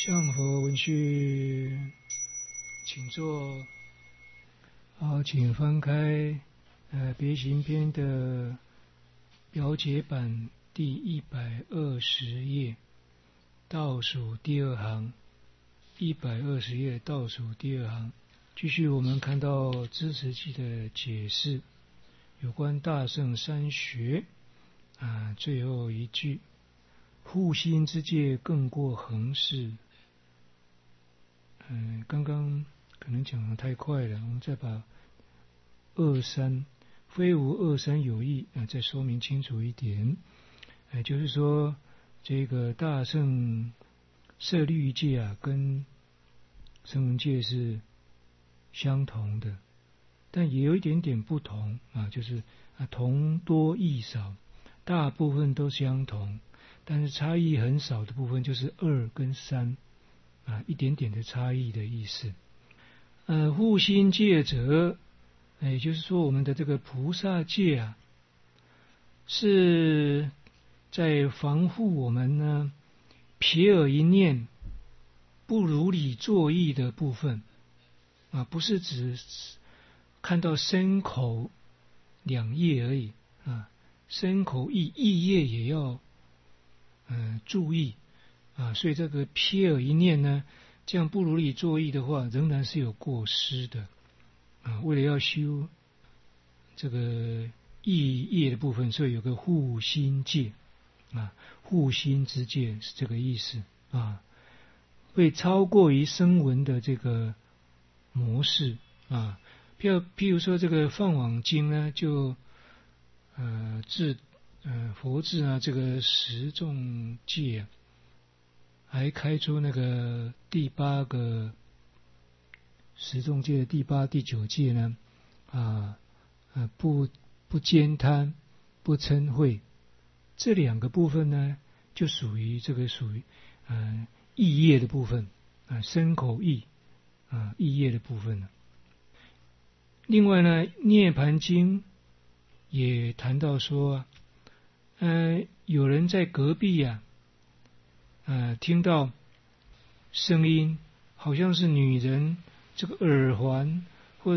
向佛闻讯，请坐。好，请翻开别行篇的表解版第120页，倒数第二行。120页倒数第二行，继续我们看到支持记的解释，有关大乘三学最后一句，护心之戒更过恒视。刚刚可能讲得太快了，我们再把23非无23有异再说明清楚一点。就是说这个大乘摄律戒跟声闻戒是相同的，但也有一点点不同就是同多异少，大部分都相同，但是差异很少的部分就是2跟3一点点的差异的意思。护心戒者，也就是说我们的这个菩萨戒是在防护我们呢瞥耳一念不如理作意的部分不是只看到身口两业而已身口意业也要注意所以这个瞥耳一念呢，这样不如理作意的话，仍然是有过失的为了要修这个意业的部分，所以有个护心戒护心之戒是这个意思会超过于声闻的这个模式譬如说这个放网经呢，就佛制这个十众戒还开出那个第8个十众戒的第8、第9戒呢不悭贪，不嗔恚，这2个部分呢，就属于意业的部分身口意意业的部分了。另外呢，涅盘经也谈到说有人在隔壁听到声音，好像是女人这个耳环，或者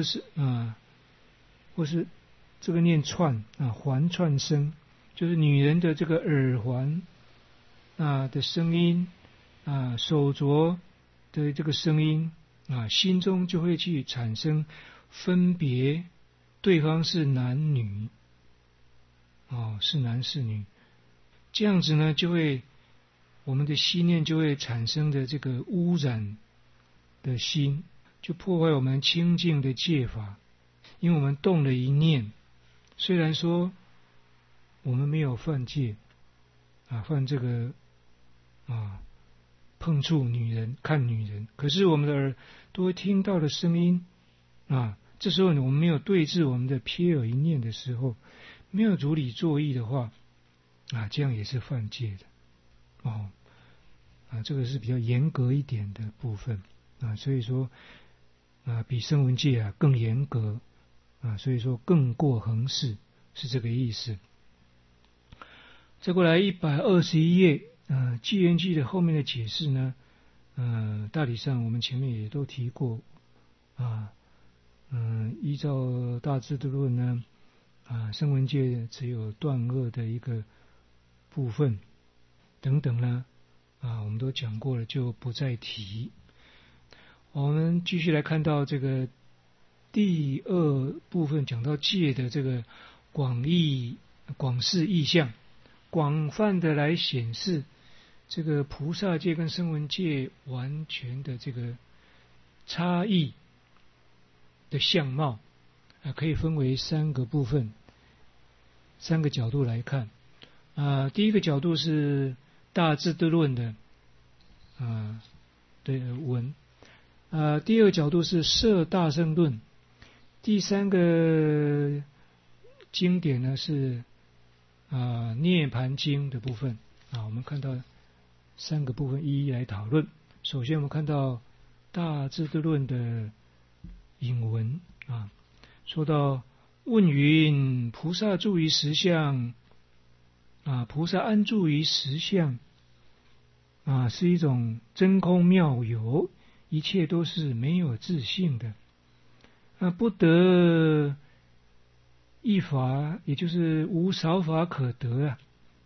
是这个念串环串声，就是女人的这个耳环的声音手镯的这个声音心中就会去产生分别对方是男女是男是女，这样子呢，就会我们的心念就会产生的这个污染的心，就破坏我们清净的戒法。因为我们动了一念，虽然说我们没有犯戒犯这个碰触女人看女人，可是我们的耳朵听到的声音这时候我们没有对治我们的瞥耳一念的时候，没有如理作意的话这样也是犯戒的这个是比较严格一点的部分所以说比声闻戒更严格所以说更过恒视是这个意思。再过来121页纪元记的后面的解释呢大体上我们前面也都提过依照大智度论呢声闻戒只有断恶的一个部分等等呢我们都讲过了，就不再提。我们继续来看到这个第2部分，讲到戒的这个广示意象，广泛的来显示这个菩萨戒跟声闻戒完全的这个差异的相貌可以分为3个部分，3个角度来看第一个角度是大智度论的文第2个角度是摄大乘论，第3个经典呢是涅盘经的部分我们看到3个部分一一来讨论。首先我们看到大智度论的引文说到问云菩萨住于实相菩萨安住于实相是一种真空妙有，一切都是没有自性的。不得一法，也就是无少法可得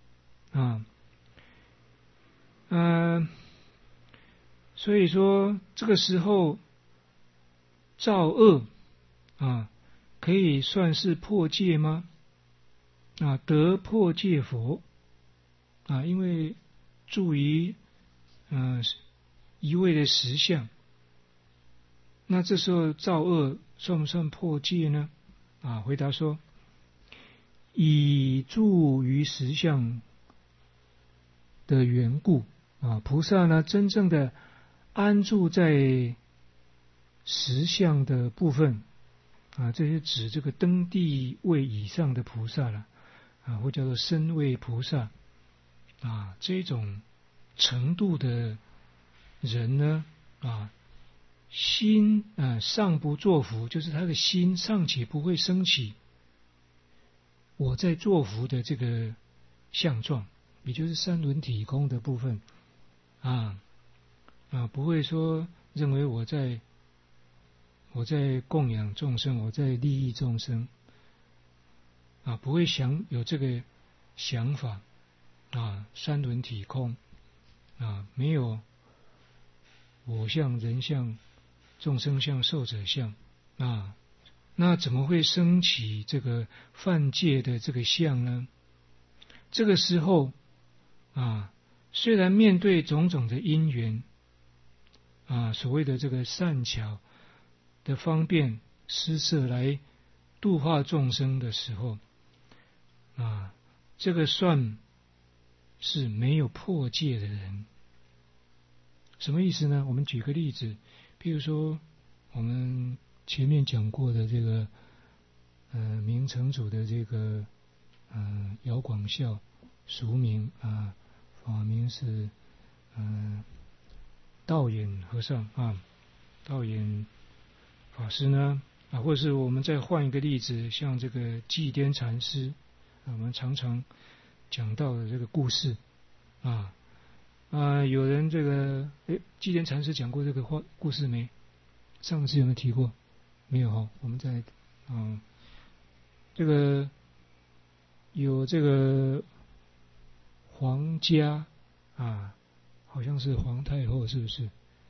所以说这个时候造恶可以算是破戒吗？得破戒佛因为住于一味的实相，那这时候造恶算不算破戒呢？回答说，以住于实相的缘故菩萨呢，真正的安住在实相的部分这些指这个登地位以上的菩萨了或叫做身位菩萨这种程度的人呢心尚不作福，就是他的心尚且不会升起我在作福的这个相状，也就是三轮体空的部分不会说认为我在供养众生，我在利益众生不会有这个想法三轮体空没有我相、人相、众生相、寿者相那怎么会升起这个犯戒的这个相呢？这个时候虽然面对种种的因缘所谓的这个善巧的方便施设来度化众生的时候这个算是没有破戒的人。什么意思呢？我们举个例子，譬如说我们前面讲过的这个明成祖的这个姚广孝，俗名法名是道眼和尚道眼法师呢或是我们再换一个例子，像这个寂颠禅师我们常常讲到的这个故事有人这个寂颠禅师讲过这个故事没？上次有没有提过？没有我们再这个有这个皇家好像是皇太后，是不是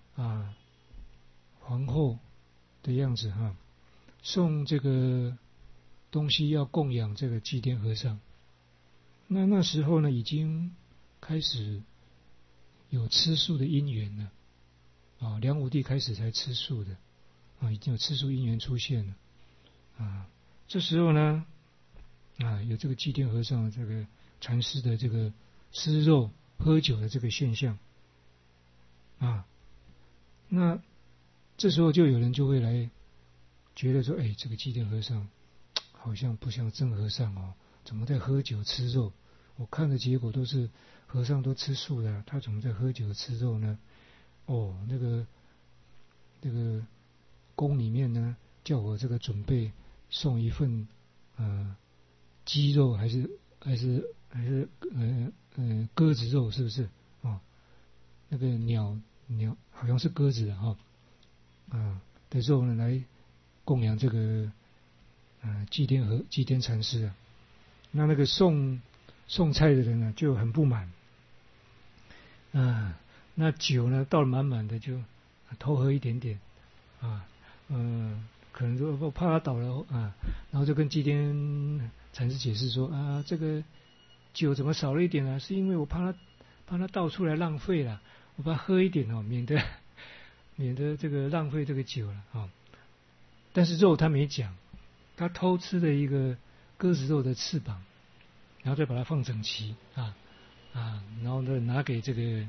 皇后的样子送这个东西要供养这个寂颠和尚。那时候呢，已经开始有吃素的因缘了梁武帝开始才吃素的已经有吃素因缘出现了这时候呢有这个寂颠和尚这个禅师的这个吃肉喝酒的这个现象那这时候就有人就会来觉得说这个寂颠和尚好像不像真和尚怎么在喝酒吃肉？我看的结果都是和尚都吃素的，他怎么在喝酒吃肉呢？那个宫里面呢叫我这个准备送一份鸡肉还是鸽子肉，是不是那个鸟好像是鸽子的肉呢来供养这个寂颠禅师那个送菜的人呢就很不满那酒呢倒了满满的，就偷喝一点点可能就怕他倒了然后就跟寂颠禅师解释说这个酒怎么少了一点是因为我怕他倒出来浪费了，我怕喝一点免得这个浪费这个酒了但是肉他没讲，他偷吃了一个鸽子肉的翅膀，然后再把它放整齐然后呢拿给这个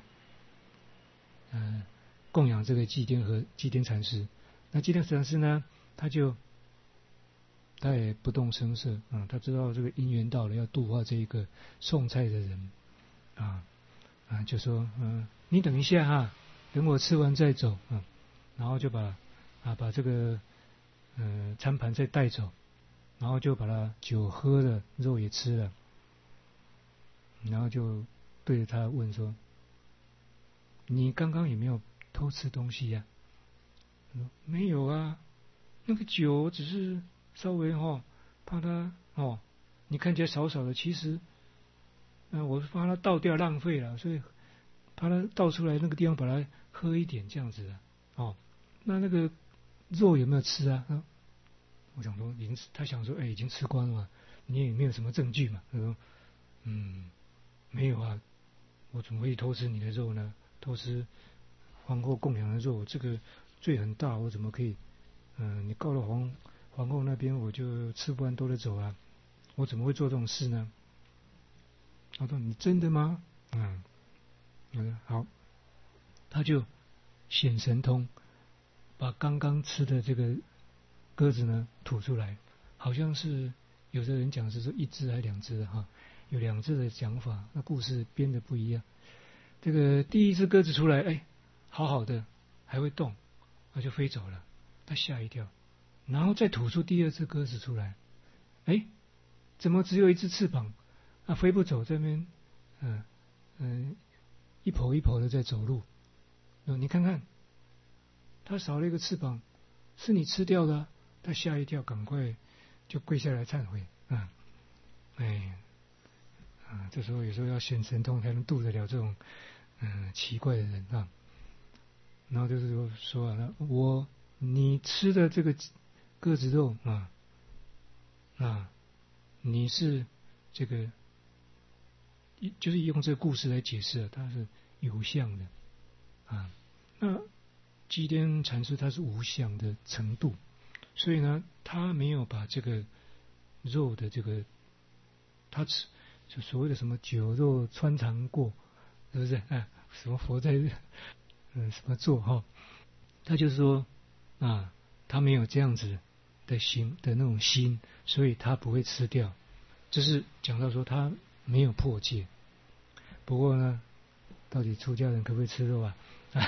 供养这个寂颠禅师。那寂颠禅师呢，他也不动声色他知道这个因缘到了，要度化这一个送菜的人就说你等一下等我吃完再走然后就把这个餐盘再带走，然后就把他酒喝了，肉也吃了，然后就对着他问说： 你刚刚有没有偷吃东西呀？他说没有啊，那个酒只是稍微怕它你看起来少少的，其实我怕它倒掉浪费了，所以把它倒出来那个地方把它喝一点这样子的那个肉有没有吃啊？我想说他想说已经吃光了嘛，你也没有什么证据嘛。他说没有啊，我怎么会偷吃你的肉呢？偷吃皇后供养的肉，这个罪很大，我怎么可以？你告了皇后那边，我就吃不完兜着走啊，我怎么会做这种事呢？他说你真的吗？好，他就显神通，把刚刚吃的这个鸽子呢吐出来，好像是有的人讲是说一只还两只的有两只的讲法，那故事编的不一样。这个第一只鸽子出来，好好的，还会动，它就飞走了，他吓一跳，然后再吐出第二只鸽子出来，怎么只有一只翅膀？飞不走，这边一跛一跛的在走路。你看看，它少了一个翅膀，是你吃掉的啊。他吓一跳，赶快就跪下来忏悔这时候有时候要显神通才能度得了这种奇怪的人啊。然后就是说你吃的这个鸽子肉你是这个就是用这个故事来解释它是有相的那基颠禅师他是无相的程度，所以呢他没有把这个肉的这个他吃就所谓的什么酒肉穿肠过，是不是什么佛在什么做他就是说他没有这样子的心的那种心，所以他不会吃掉。这是讲到说他没有破戒。不过呢，到底出家人可不可以吃肉啊？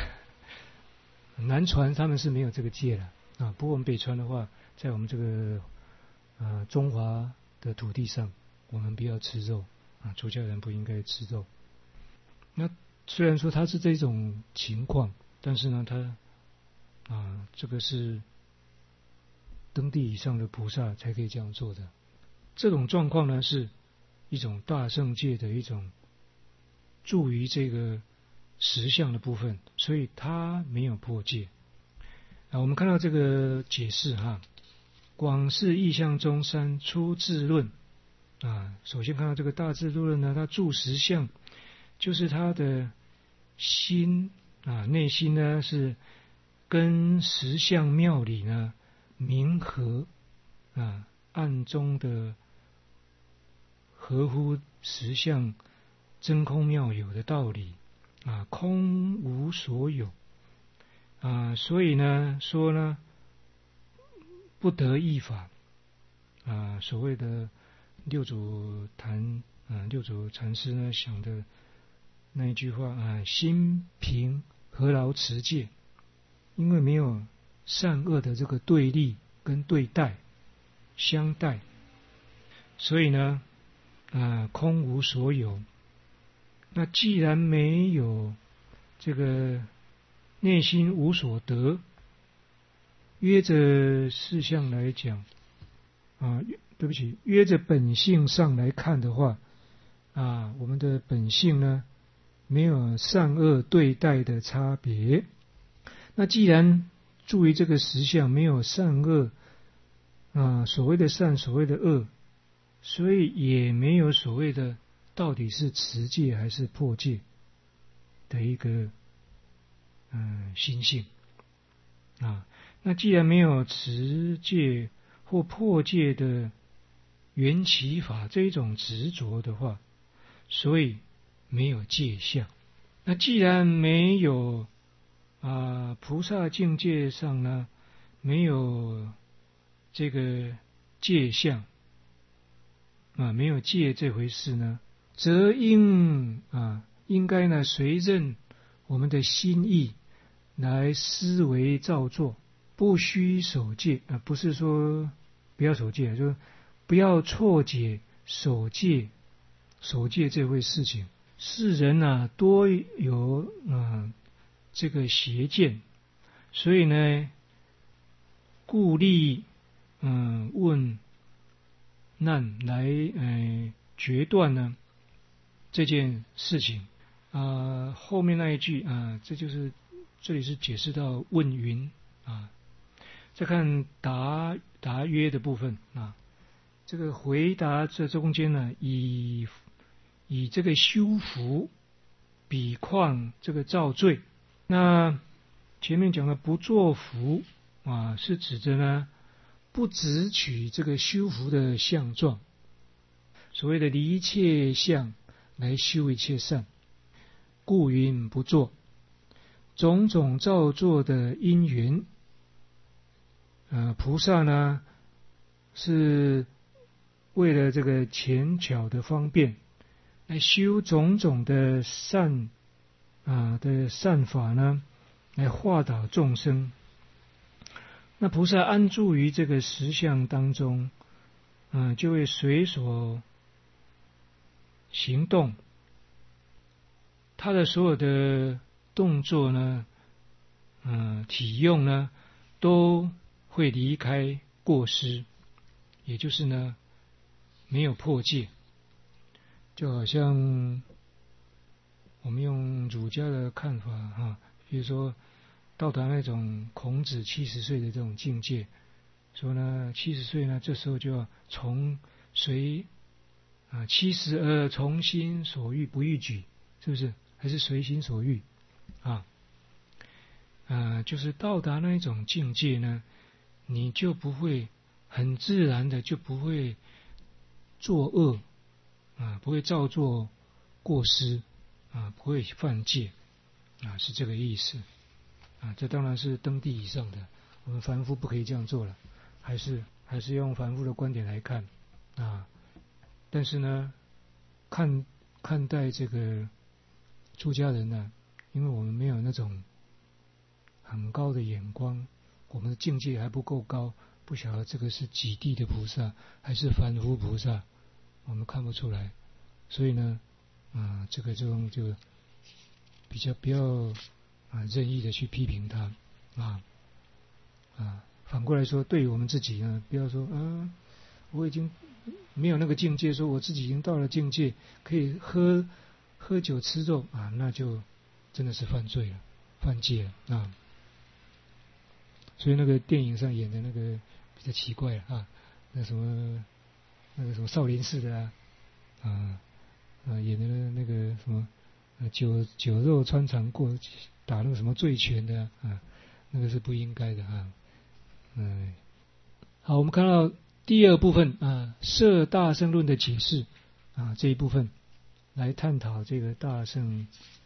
南传他们是没有这个戒的不过我们北传的话，在我们这个中华的土地上，我们不要吃肉出家人不应该吃肉。那虽然说他是这种情况，但是呢，他这个是登地以上的菩萨才可以这样做的。这种状况呢，是一种大圣界的一种助于这个实相的部分，所以他没有破戒我们看到这个解释广释义相中三出智论首先看到这个大智度论呢，它住实相，就是他的心内心呢是跟实相妙理呢冥合暗中的合乎实相真空妙有的道理空无所有所以呢说呢不得异法所谓的六祖禅师呢想的那一句话心平何劳持戒，因为没有善恶的这个对立跟对待相待，所以呢空无所有。那既然没有这个内心无所得，约着事项来讲对不起，约着本性上来看的话我们的本性呢没有善恶对待的差别。那既然注意这个实相没有善恶所谓的善所谓的恶，所以也没有所谓的到底是持戒还是破戒的一个心性那既然没有持戒或破戒的缘起法这一种执着的话，所以没有戒相。那既然没有菩萨境界上呢没有这个戒相没有戒这回事呢，则应该呢随任我们的心意来思维造作，不须守戒不是说不要守戒，就是不要错解守戒这回事情。世人多有这个邪见，所以呢，故立问难来决断呢这件事情后面那一句这就是这里是解释到问云再看答曰的部分这个回答这中间呢，以这个修福比况这个造罪。那前面讲的不作福是指着呢不只取这个修福的相状，所谓的离一切相来修一切善，故云不作。种种造作的因缘菩萨呢是为了这个浅巧的方便来修种种的善法呢，来化导众生。那菩萨安住于这个实相当中就会随所行动，他的所有的动作呢体用呢都会离开过失，也就是呢没有破戒。就好像我们用儒家的看法比如说到达那种孔子70岁的这种境界，说呢70岁呢这时候就要随70而从心所欲不逾矩，是不是？还是随心所欲就是到达那一种境界呢，你就不会很自然的就不会作恶不会造作过失不会犯戒是这个意思这当然是登地以上的，我们凡夫不可以这样做了，还是用凡夫的观点来看但是呢看待这个出家人呢，因为我们没有那种很高的眼光，我们的境界还不够高，不晓得这个是几地的菩萨还是凡夫菩萨，我们看不出来，所以呢这个就比较不要任意的去批评他反过来说，对于我们自己呢，不要说我已经没有那个境界，说我自己已经到了境界可以喝酒吃肉那就真的是犯罪了，犯戒了所以那个电影上演的那个比较奇怪那什么少林寺的演的那个什么酒肉穿肠过，打那个什么醉拳的那个是不应该的好，我们看到第二部分摄大乘论的解释这一部分来探讨这个大乘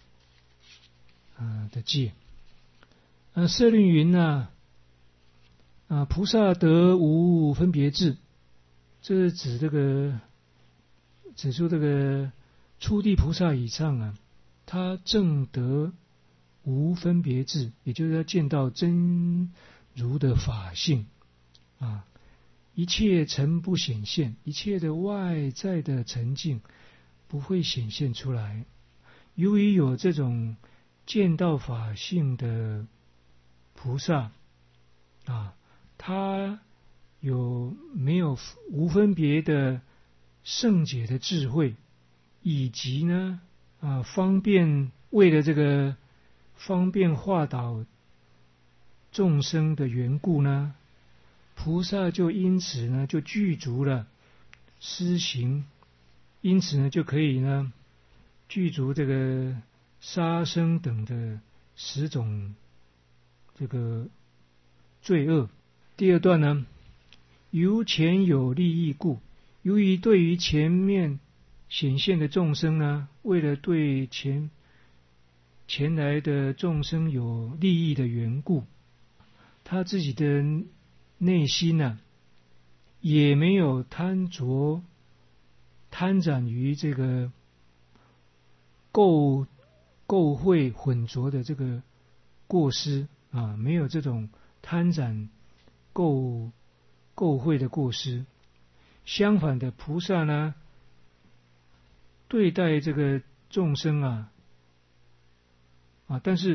的戒摄论云菩萨得无分别智，这是指指出这个初地菩萨以上他证得无分别智，也就是他见到真如的法性一切尘不显现，一切的外在的尘境不会显现出来。由于有这种见到法性的菩萨他没有无分别的圣解的智慧，以及呢为了这个方便化导众生的缘故呢，菩萨就因此呢就具足了施行，因此呢就可以呢具足这个杀生等的10种这个罪恶。第二段呢，由前有利益故，由于对于前面显现的众生呢，为了对前来的众生有利益的缘故，他自己的内心也没有贪染于这个垢秽混浊的这个过失没有这种贪染垢秽的过失。相反的，菩萨呢对待这个众生但是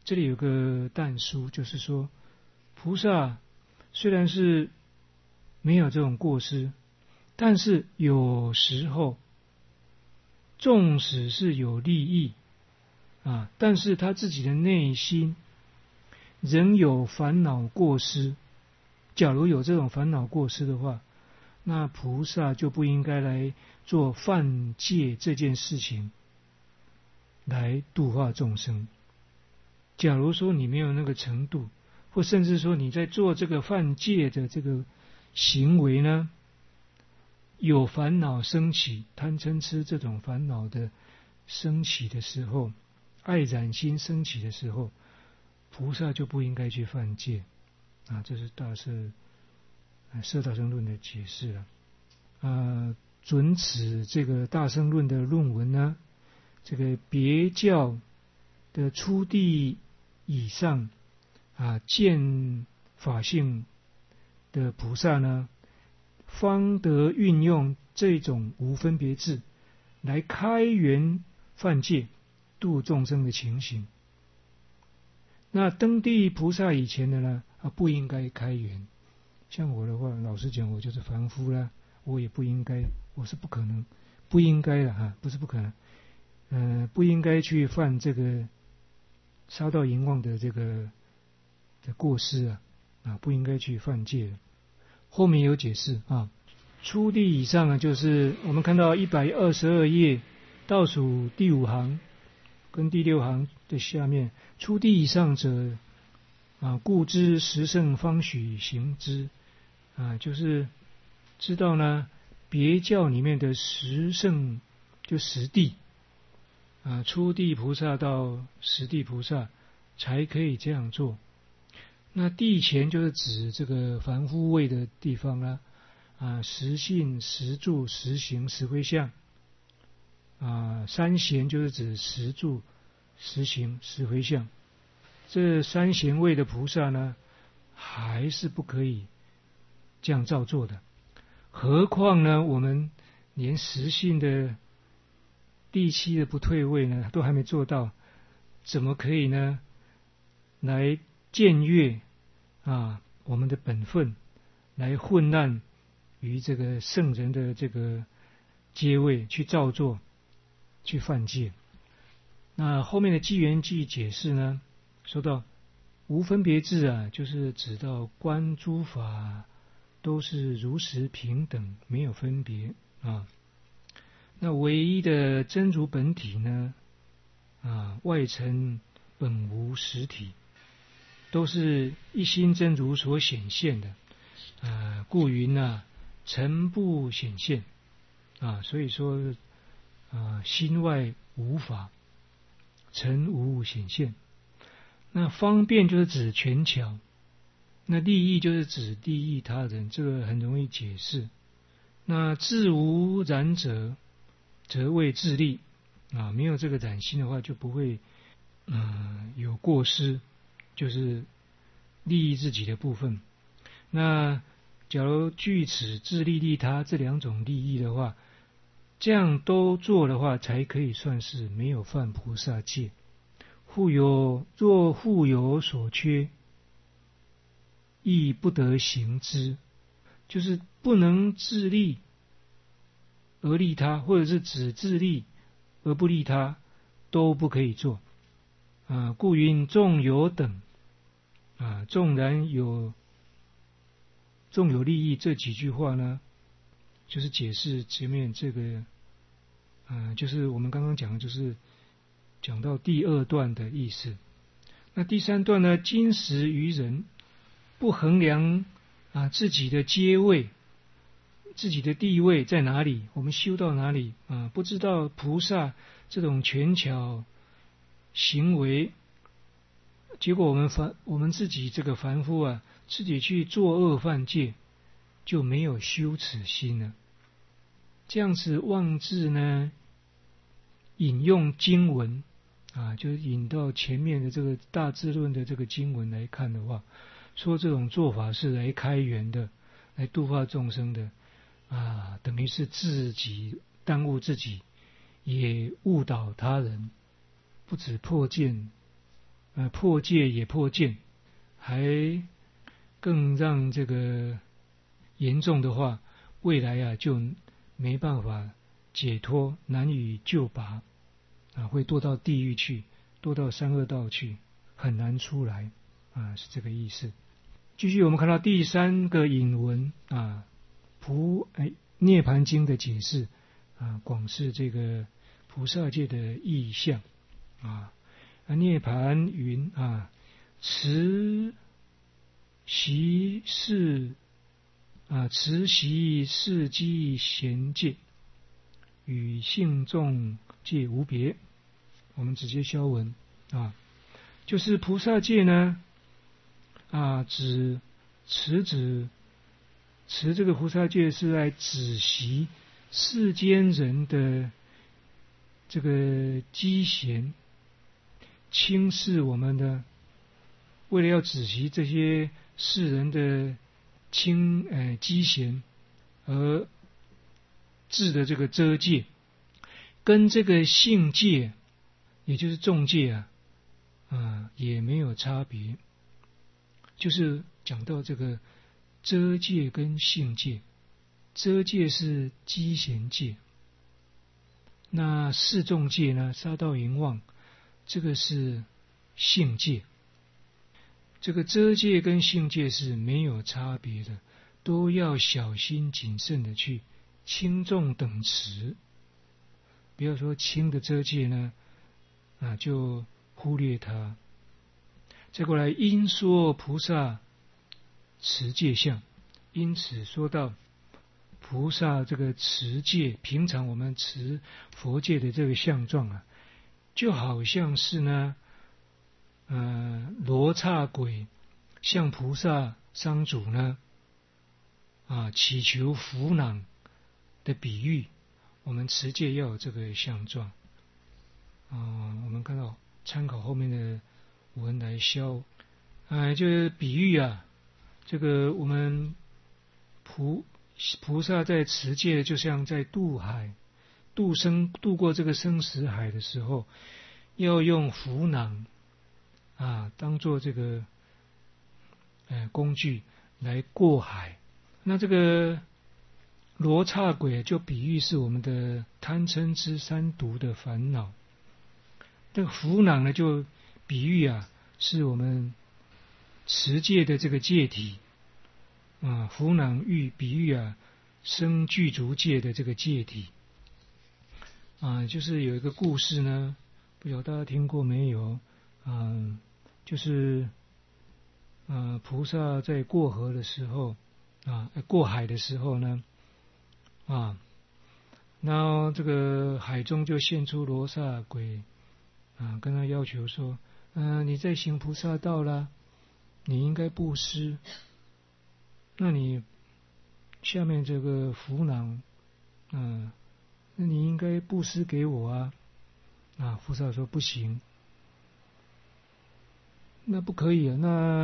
这里有个但书，就是说菩萨虽然是没有这种过失，但是有时候纵使是有利益但是他自己的内心仍有烦恼过失。假如有这种烦恼过失的话，那菩萨就不应该来做犯戒这件事情来度化众生。假如说你没有那个程度，或甚至说你在做这个犯戒的这个行为呢，有烦恼升起，贪嗔痴这种烦恼的升起的时候，爱染心升起的时候，菩萨就不应该去犯戒这是摄大乘论的解释了。准此这个大乘论的论文呢，这个别教的初地以上见法性的菩萨呢，方得运用这种无分别智来开源犯戒度众生的情形。那登地菩萨以前的呢不应该开源。像我的话，老实讲，我就是凡夫啦，我也不应该，我是不可能，不应该的不是不可能，不应该去犯这个杀盗淫妄的这个的过失不应该去犯戒。后面有解释初地以上呢，就是我们看到122页倒数第5行跟第6行的下面，初地以上者故知十圣方许行之就是知道呢别教里面的十圣就十地初地菩萨到十地菩萨才可以这样做。那地前就是指这个凡夫位的地方啦十信、十住、十行、十回向三贤就是指十住、十行、十回向。这三贤位的菩萨呢，还是不可以这样照做的。何况呢，我们连十信的第七的不退位呢，都还没做到，怎么可以呢？来僭越我们的本分，来混乱于这个圣人的这个阶位，去照做，去犯戒。那后面的机缘记解释呢，说到无分别智就是指到观诸法都是如实平等，没有分别那唯一的真如本体呢外尘本无实体，都是一心真如所显现的故云尘不显现所以说心外无法，尘无显现。那方便就是指权巧，那利益就是指利益他人，这个很容易解释。那自无染者，则为自利没有这个染心的话，就不会有过失，就是利益自己的部分。那假如据此自利利他这两种利益的话，这样都做的话，才可以算是没有犯菩萨戒。若复有所缺，亦不得行之，就是不能自利而利他，或者是只自利而不利他，都不可以做故云纵有等纵有利益这几句话呢，就是解释前面这个就是我们刚刚讲的，就是讲到第二段的意思。那第三段呢，今时愚人不衡量自己的阶位，自己的地位在哪里，我们修到哪里不知道菩萨这种权巧行为，结果我们自己这个凡夫自己去作恶犯戒，就没有修此心了。这样子妄自呢引用经文就是引到前面的这个大智论的这个经文来看的话，说这种做法是来开源的，来度化众生的等于是自己耽误自己，也误导他人，不止破见破戒也破见，还更让这个严重的话，未来就没办法解脱，难以救拔会堕到地狱去，堕到三恶道去，很难出来是这个意思。继续我们看到第三个引文涅盘经的解释广释这个菩萨界的意象涅盘云慈习世机贤界，与性众界无别。我们直接消文就是菩萨界呢持这个菩萨戒是来止息世间人的这个积嫌，轻视我们的，为了要止息这些世人的积嫌而治的这个遮戒，跟这个性戒也就是众戒也没有差别。就是讲到这个遮戒跟性戒，遮戒是积嫌戒，那四众戒呢，杀盗淫妄，这个是性戒。这个遮戒跟性戒是没有差别的，都要小心谨慎的去轻重等持，不要说轻的遮戒呢就忽略它。再过来因说菩萨持戒相，因此说到菩萨这个持戒，平常我们持佛戒的这个相状就好像是呢罗刹鬼向菩萨商主呢祈求福囊的比喻，我们持戒要有这个相状我们看到参考后面的文来消就是比喻这个我们菩萨在持戒，就像在渡海渡过这个生死海的时候，要用福囊当做这个工具来过海。那这个罗刹鬼就比喻是我们的贪嗔痴三毒的烦恼，这个福囊呢就比喻是我们持戒的这个戒体福囊比喻生具足戒的这个戒体就是有一个故事呢，不晓得大家听过没有就是菩萨在过河的时候过海的时候呢然后这个海中就现出罗刹鬼跟他要求说你在行菩萨道啦，你应该布施，那你下面这个福囊那你应该布施给我菩萨说不行，那不可以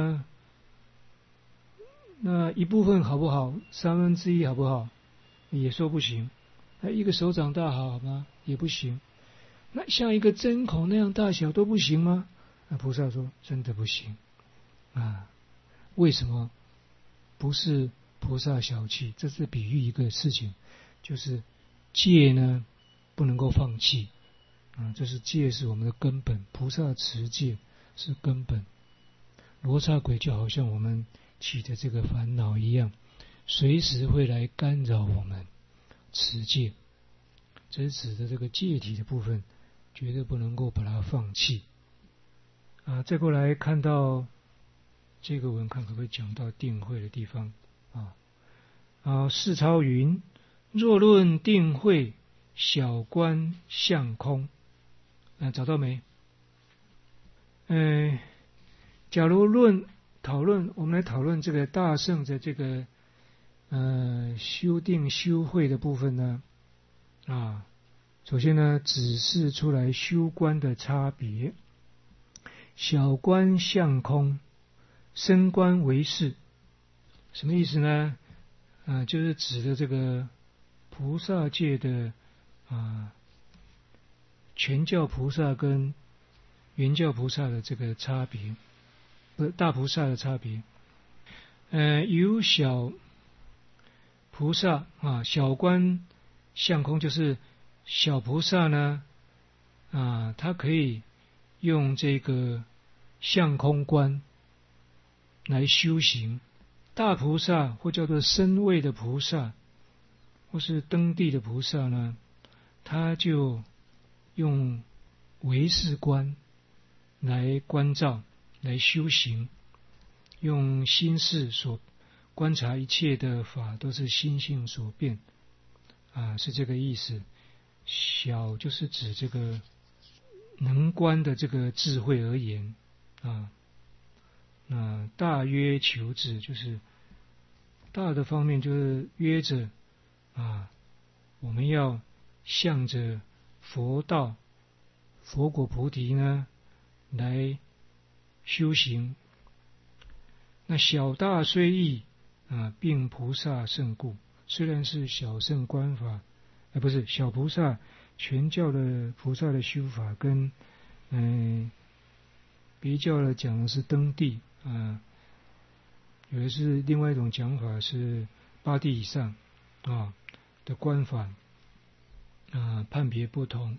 那一部分好不好？1/3好不好？也说不行。那一个手掌大好吗？也不行。那像一个针孔那样大小都不行吗？菩萨说真的不行为什么？不是菩萨小气，这是比喻一个事情，就是戒呢不能够放弃这是戒是我们的根本，菩萨持戒是根本。罗刹鬼就好像我们起的这个烦恼一样，随时会来干扰我们持戒，这是指的这个戒体的部分，绝对不能够把它放弃再过来看到这个文，看可不可以讲到定慧的地方世超云：若论定慧，小观相空找到没？假如我们来讨论这个大乘的这个修定修慧的部分呢首先呢指示出来修观的差别，小观相空，深观为是，什么意思呢？就是指的这个菩萨界的全教菩萨跟原教菩萨的这个差别，大菩萨的差别。有小菩萨啊，小观相空，就是小菩萨呢他可以用这个相空观来修行。大菩萨或叫做身位的菩萨，或是登地的菩萨呢，他就用唯识观来观照，来修行，用心识所观察一切的法都是心性所变是这个意思。小就是指这个能观的这个智慧而言那大约求止，就是大的方面就是约着我们要向着佛道、佛果菩提呢来修行。那小大虽异并菩萨圣故，虽然是小圣观法，不是小菩萨全教的菩萨的修法，跟别教的讲的是登地有的是另外一种讲法是八地以上的观法判别不同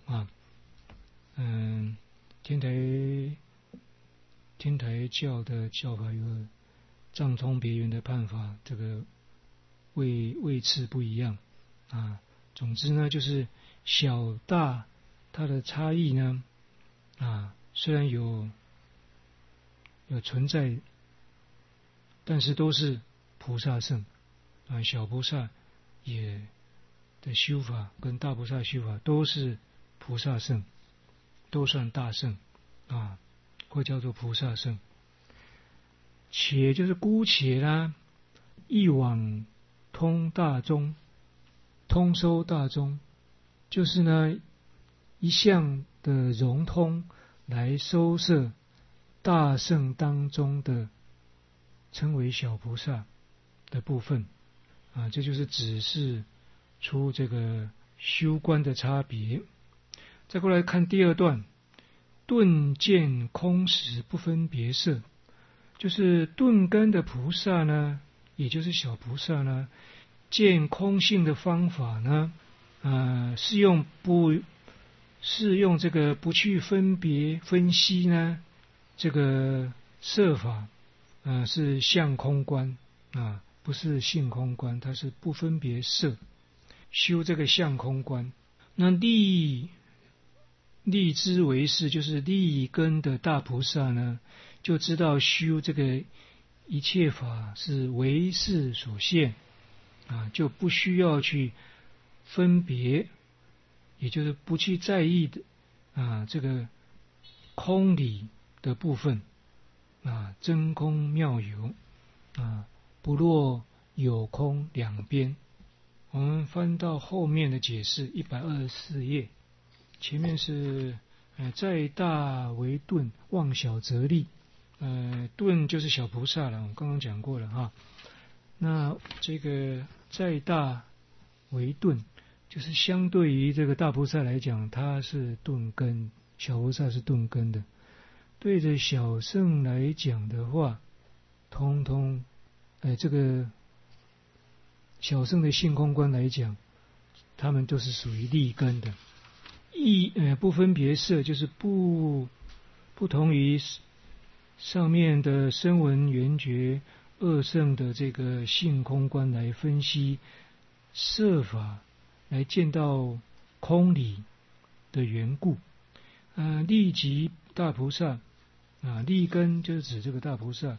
天台教的教法有藏通别圆的判法，这个位次不一样总之呢，就是小大它的差异呢虽然有存在，但是都是菩萨圣小菩萨也的修法跟大菩萨修法都是菩萨圣，都算大圣或叫做菩萨圣。且就是姑且啦，一往通大宗，通收大宗，就是呢一向的融通来收摄大圣当中的称为小菩萨的部分这就是指示出这个修观的差别。再过来看第二段，顿见空实不分别色，就是顿根的菩萨呢，也就是小菩萨呢，见空性的方法呢是用这个不去分别分析呢这个色法是相空观不是性空观，它是不分别色，修这个相空观。那立之为是，就是立根的大菩萨呢，就知道修这个一切法是为识所现就不需要去分别，也就是不去在意的这个空理的部分真空妙有不落有空两边。我们翻到后面的解释124页，前面是在大为顿，望小则立。顿就是小菩萨了，我刚刚讲过了那这个在大为顿，就是相对于这个大菩萨来讲，它是顿根，小菩萨是顿根的。对着小圣来讲的话，通通这个小圣的性空观来讲，他们都是属于立根的。不分别色，就是不同于上面的声闻缘觉二圣的这个性空观来分析色法，来见到空理的缘故。立即大菩萨立根就是指这个大菩萨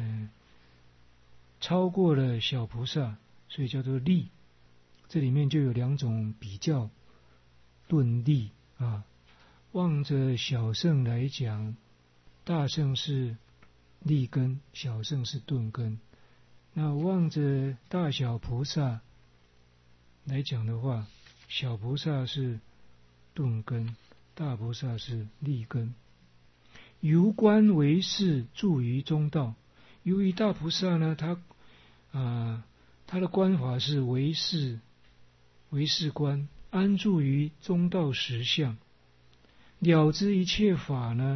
超过了小菩萨，所以叫做立。这里面就有两种比较顿立望着小圣来讲，大圣是立根，小圣是顿根。那望着大小菩萨来讲的话，小菩萨是顿根，大菩萨是立根。由观为识，住于中道。由于大菩萨呢，他的观法是唯识观，安住于中道实相，了知一切法呢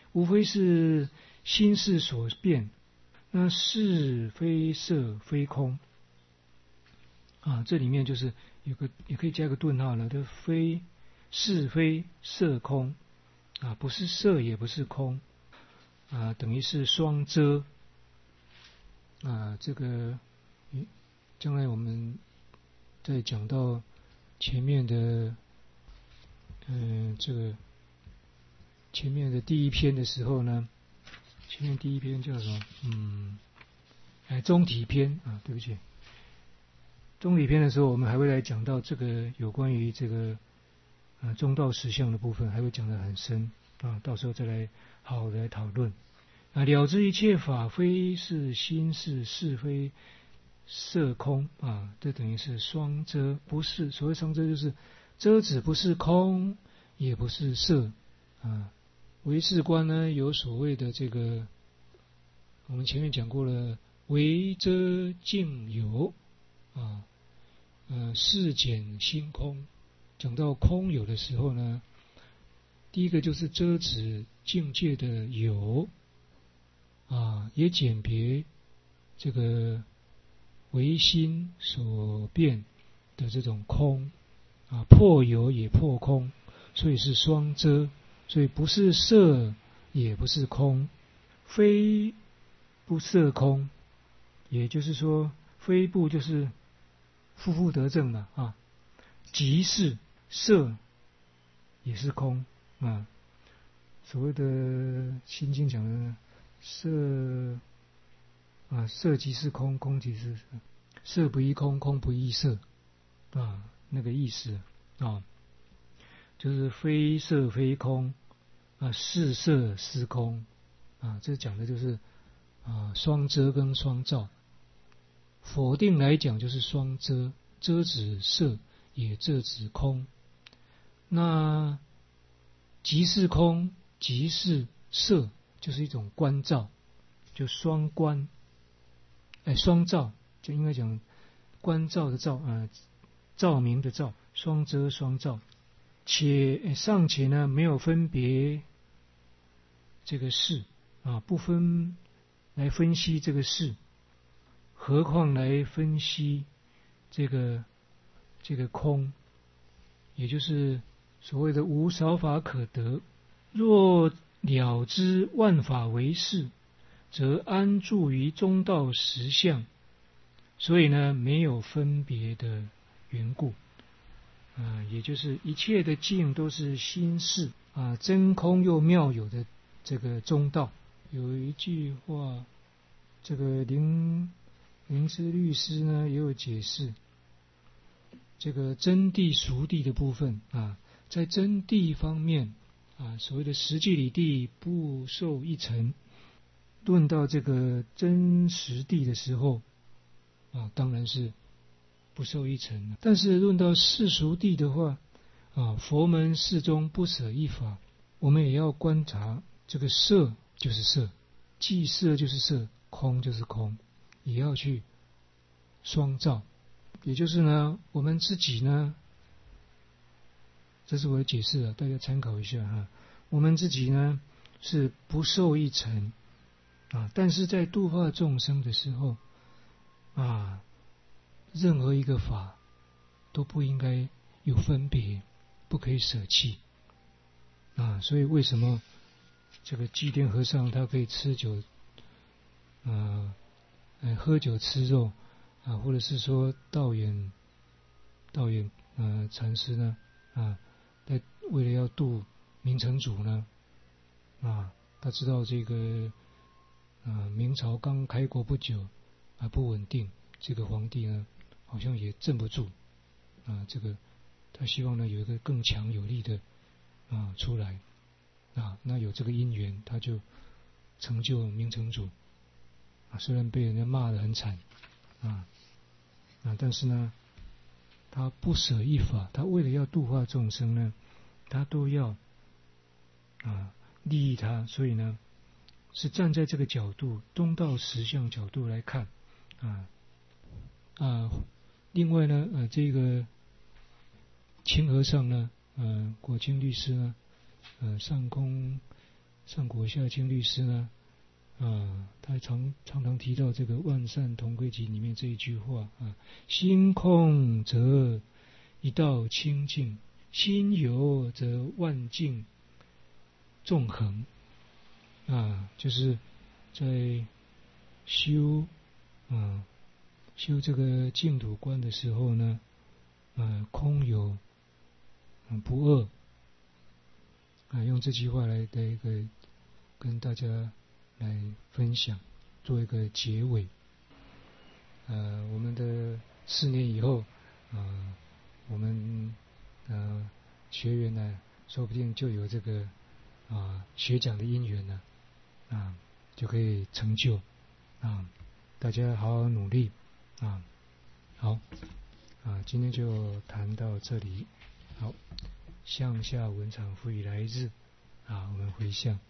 无非是心事所变。那是非色非空啊，这里面就是也可以加个顿号了，这非是非色空啊，不是色也不是空啊，等于是双遮啊。这个将来我们在讲到前面的这个前面的第一篇的时候呢，前面第一篇叫什么？中体篇啊，对不起，中体篇的时候，我们还会来讲到这个有关于这个中道实相的部分，还会讲得很深啊，到时候再来好好的来讨论啊。了知一切法非是心是是非色空啊，这等于是双遮，不是所谓双遮就是遮止不是空，也不是色啊。唯识观呢有所谓的这个，我们前面讲过了，唯遮境有啊，事减心空。讲到空有的时候呢，第一个就是遮止境界的有啊，也简别这个唯心所变的这种空啊，破有也破空，所以是双遮。所以不是色也不是空，非不色空，也就是说非不就是负负得正嘛啊，即是色也是空啊。所谓的心经讲的色啊，色即是空，空即是色，色不异空，空不异色啊，那个意思啊，就是非色非空啊，是色是空啊，这讲的就是双遮跟双照。否定来讲就是双遮，遮止色也遮止空。那即是空即是色，就是一种观照，就双观，双照，就应该讲观照的照照明的照，双遮双照。且尚且呢没有分别这个事啊，不分来分析这个事，何况来分析这个空，也就是所谓的无少法可得。若了知万法为事，则安住于中道实相。所以呢，没有分别的缘故。也就是一切的境都是心事啊，真空又妙有的这个中道。有一句话，这个灵芝律师呢也有解释这个真谛俗谛的部分啊，在真谛方面啊，所谓的实际理谛不受一尘。论到这个真实谛的时候啊，当然是不受一尘。但是论到世俗谛的话啊，佛门世中不舍一法，我们也要观察这个色就是色，即色就是色，空就是空，也要去双照。也就是呢，我们自己呢，这是我的解释了，大家参考一下哈。我们自己呢是不受一尘啊，但是在度化众生的时候啊，任何一个法都不应该有分别，不可以舍弃啊。所以为什么这个寂天和尚他可以吃酒喝酒吃肉啊，或者是说道远禅师呢为了要度明成祖呢他知道这个明朝刚开国不久不稳定，这个皇帝呢好像也镇不住这个他希望呢有一个更强有力的出来那有这个因缘，他就成就明成祖虽然被人家骂得很惨但是呢他不舍一法，他为了要度化众生呢，他都要利益他，所以呢是站在这个角度，中道实相角度来看另外呢这个清和尚呢果清律师呢上空上果下清律师呢，他常常提到这个万善同归集里面这一句话啊：心空则一道清净，心有则万境纵横。就是在修这个净土观的时候呢，空有不二用这句话来的一个跟大家来分享，做一个结尾。我们的4年以后，我们学员呢，说不定就有这个学讲的因缘呢，就可以成就大家好好努力好今天就谈到这里。好，向下文场复以来日我们回向。